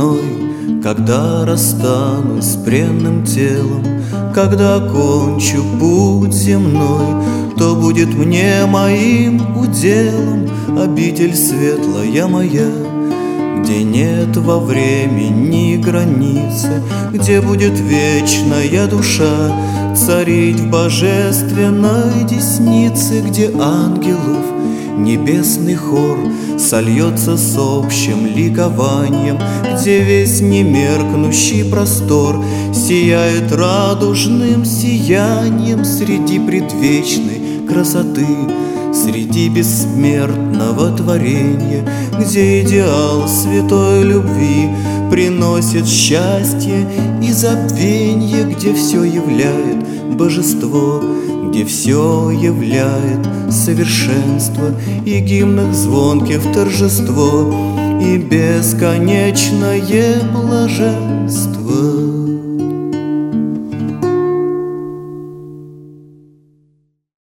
мной, когда расстанусь с бренным телом, когда окончу путь земной, то будет мне моим уделом обитель светлая моя, где нет во времени границы, где будет вечная душа царить в божественной деснице, где ангелов небесный хор сольется с общим ликованием, где весь немеркнущий простор сияет радужным сиянием среди предвечной красоты, среди бессмертного творения, где идеал святой любви приносит счастье и забвенье, где все являет божество, где все являет совершенство, и гимнах звонких торжество, и бесконечное блаженство.